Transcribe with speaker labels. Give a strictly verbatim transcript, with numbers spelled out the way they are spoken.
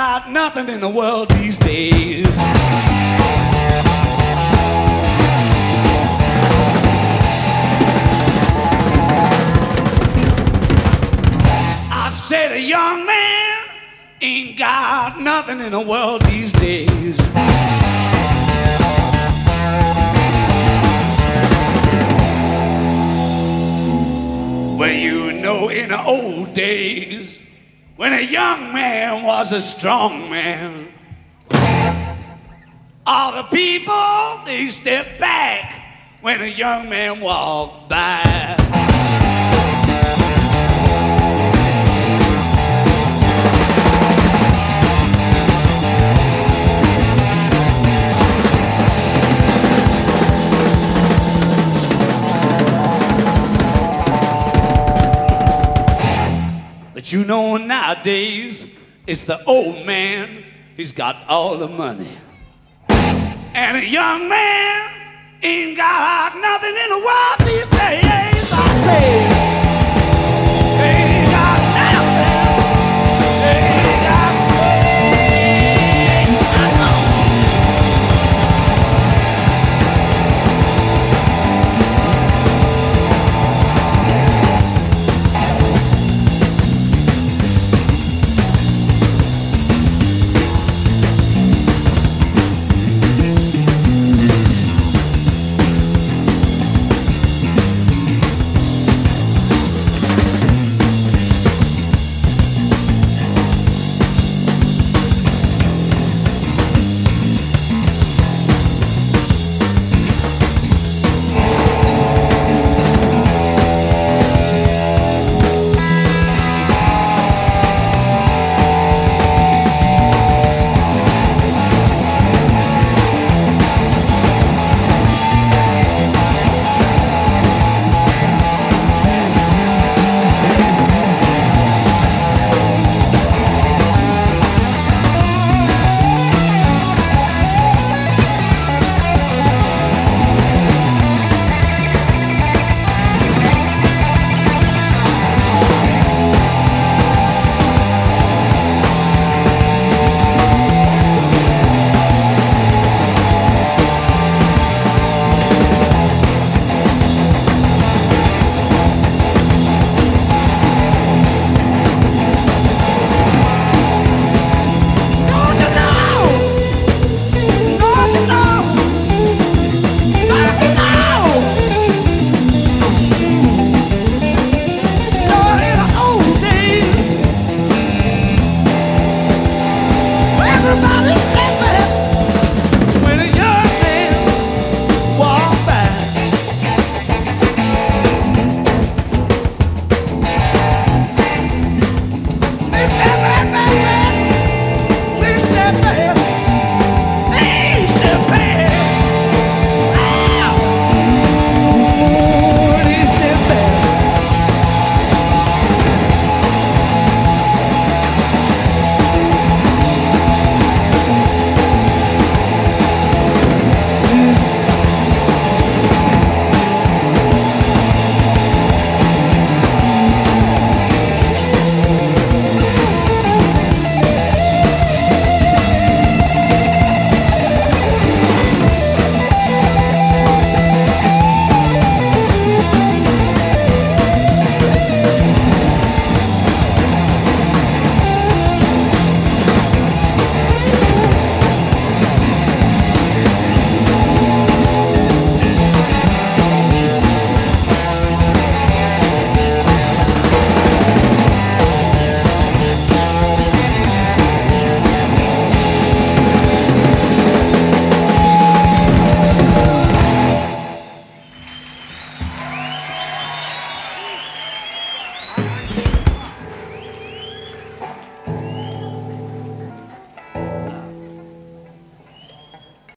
Speaker 1: got nothing in the world these days. I said a young man ain't got nothing in the world these days. Well, you know, in the old days, when a young man was a strong man, all the people, they stepped back when a young man walked by. But you know nowadays, it's the old man, he's got all the money. And a young man ain't got nothing in the world these days, I say.